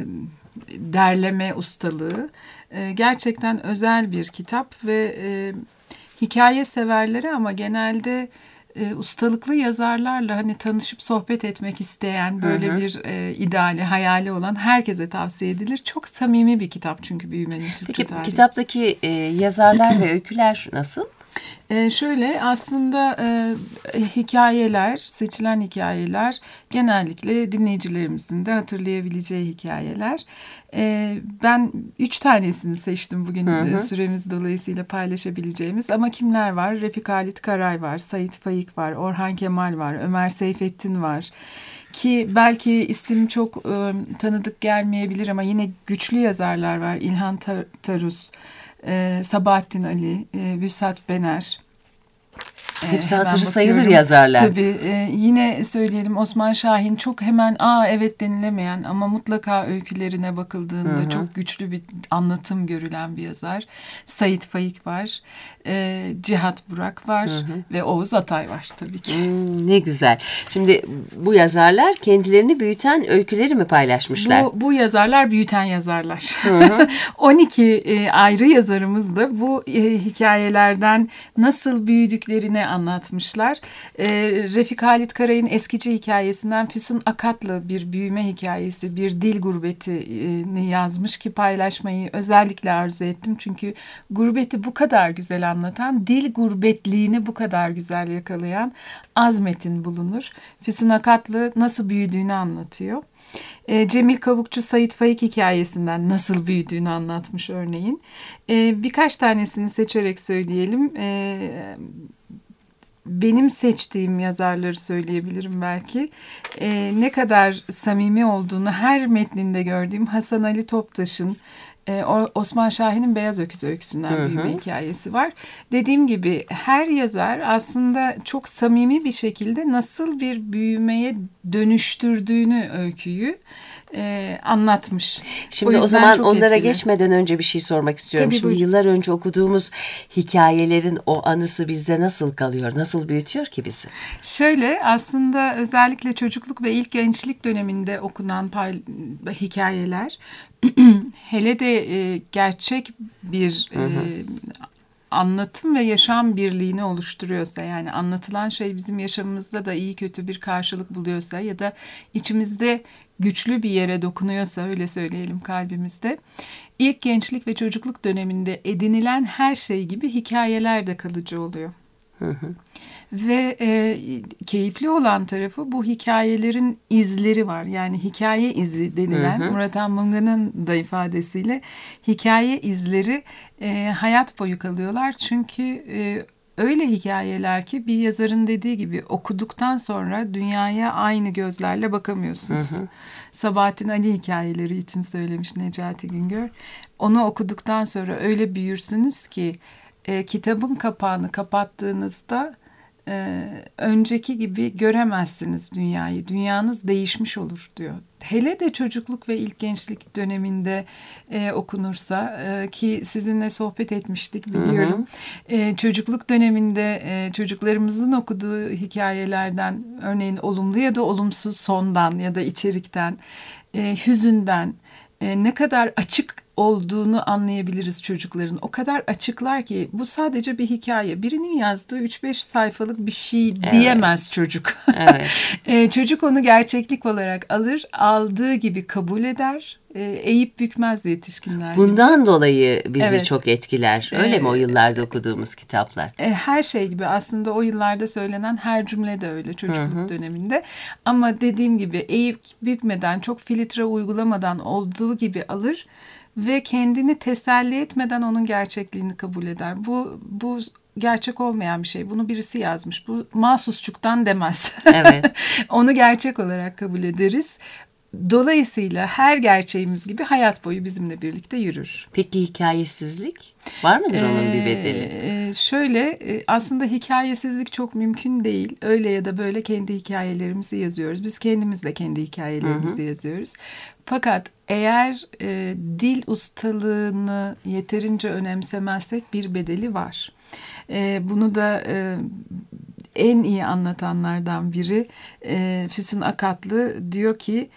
derleme ustalığı gerçekten özel bir kitap ve hikaye severleri ama genelde ustalıklı yazarlarla hani tanışıp sohbet etmek isteyen böyle bir ideali, hayali olan herkese tavsiye edilir. Çok samimi bir kitap çünkü Büyümenin Türkçe tarihi. Peki kitaptaki yazarlar ve öyküler nasıl? Şöyle aslında hikayeler, seçilen hikayeler genellikle dinleyicilerimizin de hatırlayabileceği hikayeler. Ben 3 tanesini seçtim bugün süremiz dolayısıyla paylaşabileceğimiz. Ama kimler var? Refik Halit Karay var, Sait Faik var, Orhan Kemal var, Ömer Seyfettin var. Ki belki isim çok tanıdık gelmeyebilir ama yine güçlü yazarlar var. İlhan Tarus, Sabahattin Ali, Vüsat Bener. Hepsi hatırı sayılır yazarlar. Tabii yine söyleyelim Osman Şahin çok hemen evet denilemeyen ama mutlaka öykülerine bakıldığında çok güçlü bir anlatım görülen bir yazar. Sait Faik var, Cihat Burak var ve Oğuz Atay var tabii ki. Ne güzel. Şimdi bu yazarlar kendilerini büyüten öyküleri mi paylaşmışlar? Bu yazarlar büyüten yazarlar. 12 ayrı yazarımız da bu hikayelerden nasıl büyüdüklerini anlatmışlar. Refik Halit Karay'ın Eskici hikayesinden Füsun Akatlı bir büyüme hikayesi, bir dil gurbetini yazmış ki paylaşmayı özellikle arzu ettim. Çünkü gurbeti bu kadar güzel anlatan, dil gurbetliğini bu kadar güzel yakalayan az metin bulunur. Füsun Akatlı nasıl büyüdüğünü anlatıyor. Cemil Kavukçu Sait Faik hikayesinden nasıl büyüdüğünü anlatmış örneğin. Birkaç tanesini seçerek söyleyelim. Benim seçtiğim yazarları söyleyebilirim belki. Ne kadar samimi olduğunu her metninde gördüğüm Hasan Ali Toptaş'ın Osman Şahin'in Beyaz Öküz öyküsünden büyüme hikayesi var. Dediğim gibi her yazar aslında çok samimi bir şekilde nasıl bir büyümeye dönüştürdüğünü öyküyü anlatmış. Şimdi o zaman onlara geçmeden önce bir şey sormak istiyorum. Tabii, şimdi buyurun. yıllar önce okuduğumuz hikayelerin o anısı bizde nasıl kalıyor? Nasıl büyütüyor ki bizi? Şöyle aslında özellikle çocukluk ve ilk gençlik döneminde okunan hikayeler hele de gerçek bir anlatım ve yaşam birliğini oluşturuyorsa, yani anlatılan şey bizim yaşamımızda da iyi kötü bir karşılık buluyorsa ya da içimizde güçlü bir yere dokunuyorsa, öyle söyleyelim, kalbimizde, ilk gençlik ve çocukluk döneminde edinilen her şey gibi hikayeler de kalıcı oluyor. Ve keyifli olan tarafı, bu hikayelerin izleri var. Yani hikaye izi denilen, Murat Anmungan'ın da ifadesiyle hikaye izleri hayat boyu kalıyorlar. Çünkü öyle hikayeler ki, bir yazarın dediği gibi, okuduktan sonra dünyaya aynı gözlerle bakamıyorsunuz. Sabahattin Ali hikayeleri için söylemiş Necati Güngör. Onu okuduktan sonra öyle büyürsünüz ki kitabın kapağını kapattığınızda önceki gibi göremezsiniz dünyayı. Dünyanız değişmiş olur diyor. Hele de çocukluk ve ilk gençlik döneminde okunursa, ki sizinle sohbet etmiştik biliyorum. Çocukluk döneminde çocuklarımızın okuduğu hikayelerden, örneğin olumlu ya da olumsuz sondan ya da içerikten, hüzünden ne kadar açık olduğunu anlayabiliriz çocukların. O kadar açıklar ki bu sadece bir hikaye. Birinin yazdığı 3-5 sayfalık bir şey diyemez çocuk. Evet. Çocuk onu gerçeklik olarak alır, aldığı gibi kabul eder. Eğip bükmez yetişkinler. Bundan dolayı bizi çok etkiler. Öyle mi o yıllarda okuduğumuz kitaplar? Her şey gibi aslında o yıllarda söylenen her cümle de öyle çocukluk döneminde. Ama dediğim gibi eğip bükmeden, çok filtre uygulamadan olduğu gibi alır ve kendini teselli etmeden onun gerçekliğini kabul eder. Bu gerçek olmayan bir şey. Bunu birisi yazmış. Bu mahsusçuktan demez. Evet. Onu gerçek olarak kabul ederiz. Dolayısıyla her gerçeğimiz gibi hayat boyu bizimle birlikte yürür. Peki hikayesizlik? Var mıdır onun bir bedeli? Şöyle, aslında hikayesizlik çok mümkün değil. Öyle ya da böyle kendi hikayelerimizi yazıyoruz. Biz kendimiz de kendi hikayelerimizi yazıyoruz. Fakat eğer dil ustalığını yeterince önemsemezsek bir bedeli var. Bunu da en iyi anlatanlardan biri Füsun Akatlı diyor ki,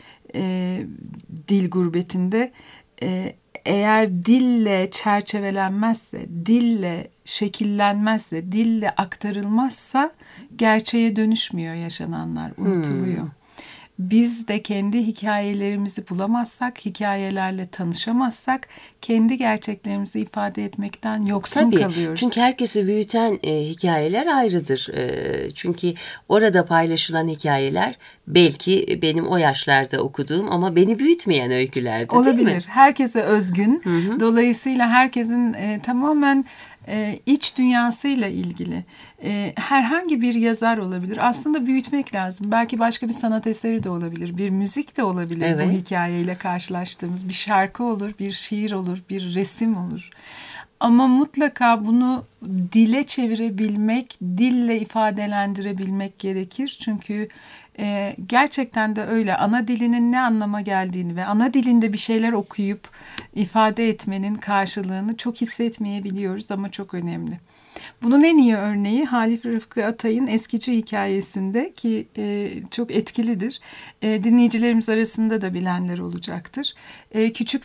dil gurbetinde, eğer dille çerçevelenmezse, dille şekillenmezse, dille aktarılmazsa gerçeğe dönüşmüyor yaşananlar, unutuluyor. Biz de kendi hikayelerimizi bulamazsak, hikayelerle tanışamazsak kendi gerçeklerimizi ifade etmekten yoksun kalıyoruz. Çünkü herkesi büyüten hikayeler ayrıdır. Çünkü orada paylaşılan hikayeler belki benim o yaşlarda okuduğum ama beni büyütmeyen öykülerdi, olabilir. Değil mi? Herkese özgün. Dolayısıyla herkesin tamamen iç dünyasıyla ilgili herhangi bir yazar olabilir. Aslında büyütmek lazım. Belki başka bir sanat eseri de olabilir. Bir müzik de olabilir. Bu hikayeyle karşılaştığımız bir şarkı olur, bir şiir olur, bir resim olur. Ama mutlaka bunu dile çevirebilmek, dille ifadelendirebilmek gerekir. Çünkü gerçekten de öyle. Ana dilinin ne anlama geldiğini ve ana dilinde bir şeyler okuyup ifade etmenin karşılığını çok hissetmeyebiliyoruz ama çok önemli. Bunun en iyi örneği Halif Rıfkı Atay'ın Eskici hikayesinde, ki çok etkilidir. Dinleyicilerimiz arasında da bilenler olacaktır. Küçük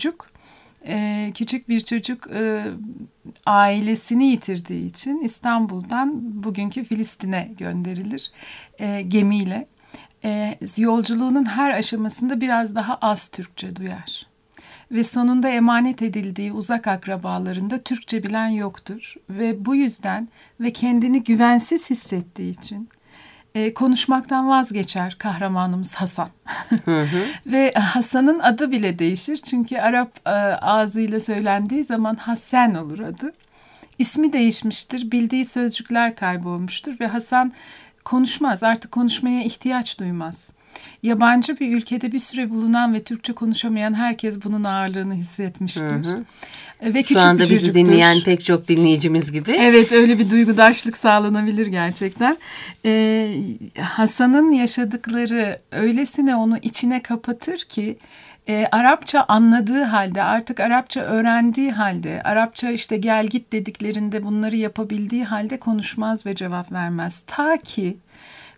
bir çocuk ailesini yitirdiği için İstanbul'dan bugünkü Filistin'e gönderilir gemiyle. Yolculuğunun her aşamasında biraz daha az Türkçe duyar. Ve sonunda emanet edildiği uzak akrabalarında Türkçe bilen yoktur. Ve bu yüzden ve kendini güvensiz hissettiği için konuşmaktan vazgeçer kahramanımız Hasan. Ve Hasan'ın adı bile değişir. Çünkü Arap ağzıyla söylendiği zaman Hasan olur adı. İsmi değişmiştir, bildiği sözcükler kaybolmuştur ve Hasan konuşmaz, artık konuşmaya ihtiyaç duymaz. Yabancı bir ülkede bir süre bulunan ve Türkçe konuşamayan herkes bunun ağırlığını hissetmiştir. Ve şu anda bizi dinleyen pek çok dinleyicimiz gibi. Evet, öyle bir duygudaşlık sağlanabilir gerçekten. Hasan'ın yaşadıkları öylesine onu içine kapatır ki Arapça anladığı halde, artık Arapça öğrendiği halde, Arapça işte gel git dediklerinde bunları yapabildiği halde konuşmaz ve cevap vermez. Ta ki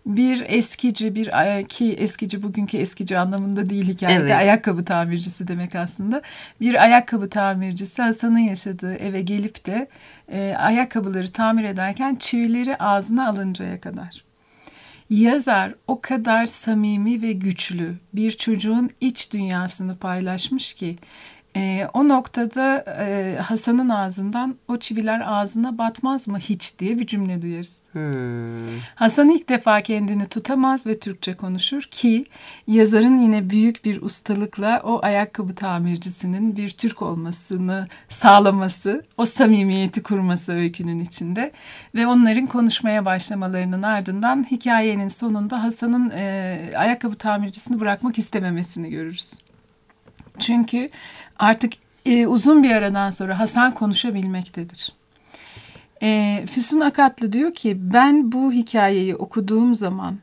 bir eskici, ki eskici bugünkü eskici anlamında değil hikayede, Evet. ayakkabı tamircisi demek aslında. Bir ayakkabı tamircisi Hasan'ın yaşadığı eve gelip de ayakkabıları tamir ederken çivileri ağzına alıncaya kadar. Yazar o kadar samimi ve güçlü bir çocuğun iç dünyasını paylaşmış ki o noktada Hasan'ın ağzından o çiviler ağzına batmaz mı hiç diye bir cümle duyarız. Hasan ilk defa kendini tutamaz ve Türkçe konuşur ki yazarın yine büyük bir ustalıkla o ayakkabı tamircisinin bir Türk olmasını sağlaması, o samimiyeti kurması öykünün içinde ve onların konuşmaya başlamalarının ardından hikayenin sonunda Hasan'ın ayakkabı tamircisini bırakmak istememesini görürüz. Çünkü artık uzun bir aradan sonra Hasan konuşabilmektedir. Füsun Akatlı diyor ki ben bu hikayeyi okuduğum zaman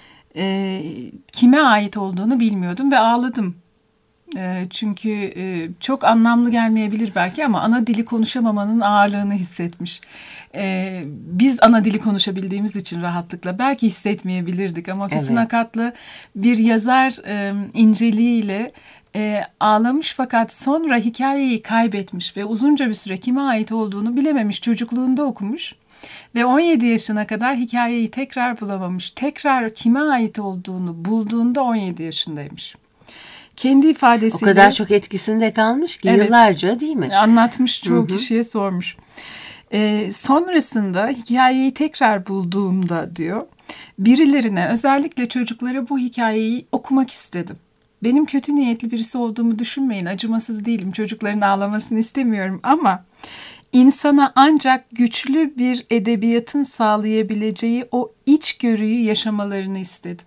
kime ait olduğunu bilmiyordum ve ağladım. Çünkü çok anlamlı gelmeyebilir belki ama ana dili konuşamamanın ağırlığını hissetmiş. Biz ana dili konuşabildiğimiz için rahatlıkla belki hissetmeyebilirdik ama Füsun Akatlı bir yazar inceliğiyle ağlamış fakat sonra hikayeyi kaybetmiş ve uzunca bir süre kime ait olduğunu bilememiş, çocukluğunda okumuş ve 17 yaşına kadar hikayeyi tekrar bulamamış. Tekrar kime ait olduğunu bulduğunda 17 yaşındaymış. Kendi ifadesiyle... O kadar çok etkisinde kalmış ki yıllarca değil mi? Anlatmış, çoğu kişiye sormuş. Sonrasında hikayeyi tekrar bulduğumda diyor, birilerine özellikle çocuklara bu hikayeyi okumak istedim. Benim kötü niyetli birisi olduğumu düşünmeyin, acımasız değilim, çocukların ağlamasını istemiyorum ama insana ancak güçlü bir edebiyatın sağlayabileceği o içgörüyü yaşamalarını istedim.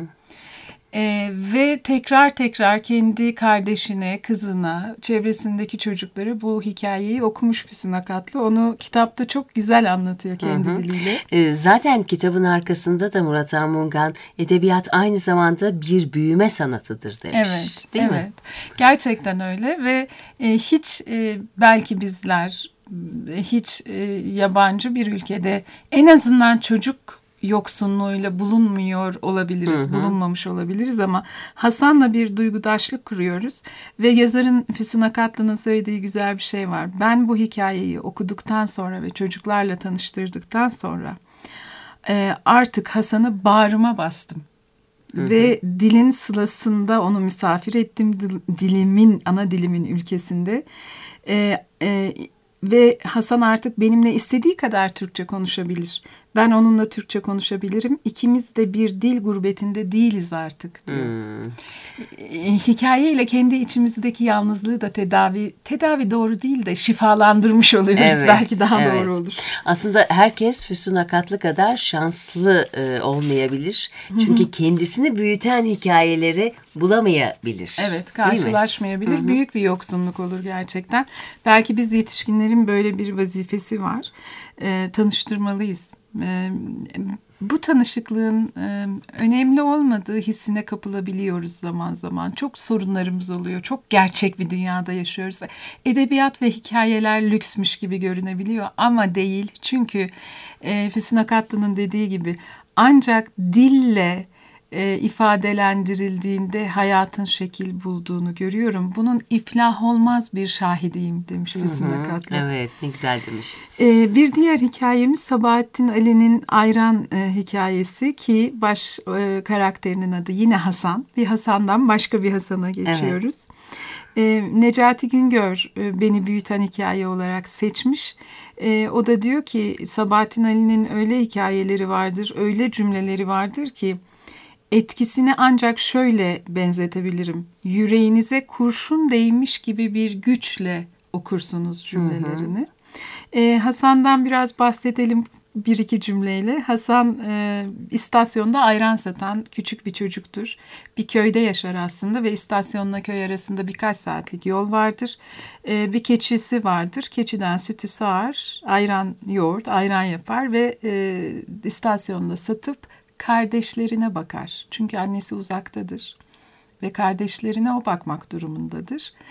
Ve tekrar kendi kardeşine, kızına, çevresindeki çocuklara bu hikayeyi okumuş Füsun Akatlı. Onu kitapta çok güzel anlatıyor kendi diliyle. Zaten kitabın arkasında da Murat Anmungan edebiyat aynı zamanda bir büyüme sanatıdır demiş. Evet, değil evet. mi? Gerçekten öyle ve hiç belki bizler hiç yabancı bir ülkede en azından çocuk yoksunluğuyla bulunmuyor olabiliriz, bulunmamış olabiliriz ama Hasan'la bir duygudaşlık kuruyoruz ve yazarın Füsun Akatlı'nın söylediği güzel bir şey var. Ben bu hikayeyi okuduktan sonra ve çocuklarla tanıştırdıktan sonra artık Hasan'ı bağrıma bastım. Ve dilin sılasında onu misafir ettim, ana dilimin ülkesinde. Ve Hasan artık benimle istediği kadar Türkçe konuşabilir. Ben onunla Türkçe konuşabilirim. İkimiz de bir dil gurbetinde değiliz artık diyor. Hikayeyle kendi içimizdeki yalnızlığı da tedavi doğru değil de şifalandırmış oluyoruz. Belki daha doğru olur. Aslında herkes Füsun Akatlı kadar şanslı olmayabilir. Çünkü kendisini büyüten hikayeleri bulamayabilir. Evet, karşılaşmayabilir. Büyük bir yoksunluk olur gerçekten. Belki biz yetişkinlerin böyle bir vazifesi var. Tanıştırmalıyız. Bu tanışıklığın önemli olmadığı hissine kapılabiliyoruz zaman zaman. Çok sorunlarımız oluyor. Çok gerçek bir dünyada yaşıyoruz. Edebiyat ve hikayeler lüksmüş gibi görünebiliyor ama değil. Çünkü Füsun Akatlı'nın dediği gibi ancak dille ifadelendirildiğinde hayatın şekil bulduğunu görüyorum. Bunun iflah olmaz bir şahidiyim demiş Füsun Akatlı. Evet, ne güzel demiş. Bir diğer hikayemiz Sabahattin Ali'nin Ayran hikayesi ki baş karakterinin adı yine Hasan. Bir Hasan'dan başka bir Hasan'a geçiyoruz. Necati Güngör beni büyüten hikaye olarak seçmiş. O da diyor ki Sabahattin Ali'nin öyle hikayeleri vardır, öyle cümleleri vardır ki etkisini ancak şöyle benzetebilirim. Yüreğinize kurşun değmiş gibi bir güçle okursunuz cümlelerini. Hasan'dan biraz bahsedelim bir iki cümleyle. Hasan istasyonda ayran satan küçük bir çocuktur. Bir köyde yaşar aslında ve istasyonla köy arasında birkaç saatlik yol vardır. Bir keçisi vardır. Keçiden sütü sağar, ayran yoğurt, ayran yapar ve istasyonda satıp kardeşlerine bakar. Çünkü annesi uzaktadır ve kardeşlerine o bakmak durumundadır.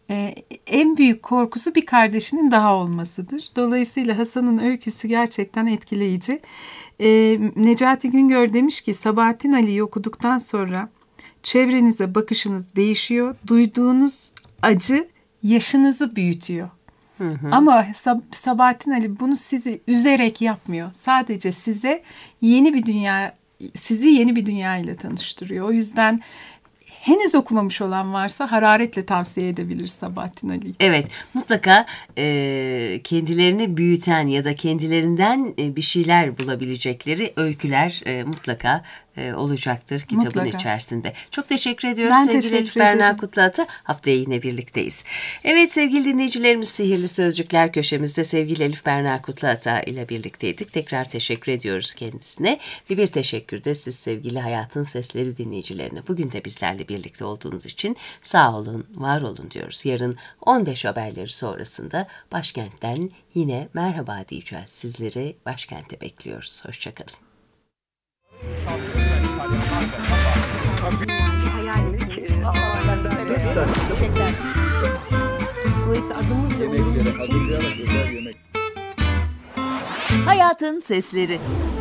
en büyük korkusu bir kardeşinin daha olmasıdır. Dolayısıyla Hasan'ın öyküsü gerçekten etkileyici. Necati Güngör demiş ki Sabahattin Ali'yi okuduktan sonra çevrenize bakışınız değişiyor. Duyduğunuz acı yaşınızı büyütüyor. Ama Sabahattin Ali bunu sizi üzerek yapmıyor. Sadece sizi yeni bir dünya ile tanıştırıyor. O yüzden henüz okumamış olan varsa hararetle tavsiye edebilir Sabahattin Ali'yi. Evet, mutlaka kendilerini büyüten ya da kendilerinden bir şeyler bulabilecekleri öyküler mutlaka olacaktır kitabın Mutlaka. içerisinde. Çok teşekkür ediyoruz Ben sevgili teşekkür Elif Berna ederim. Kutluat'a. Haftaya yine birlikteyiz. Evet sevgili dinleyicilerimiz, Sihirli Sözcükler köşemizde sevgili Elif Berna Kutluat'a ile birlikteydik. Tekrar teşekkür ediyoruz kendisine. Bir teşekkür de siz sevgili Hayatın Sesleri dinleyicilerine. Bugün de bizlerle birlikte olduğunuz için sağ olun, var olun diyoruz. Yarın 15 haberleri sonrasında başkentten yine merhaba diyeceğiz. Sizleri başkente bekliyoruz. Hoşçakalın. Dolayısıyla adımız ve Yemekleri hazırlayarak özel yemek. Hayatın Sesleri.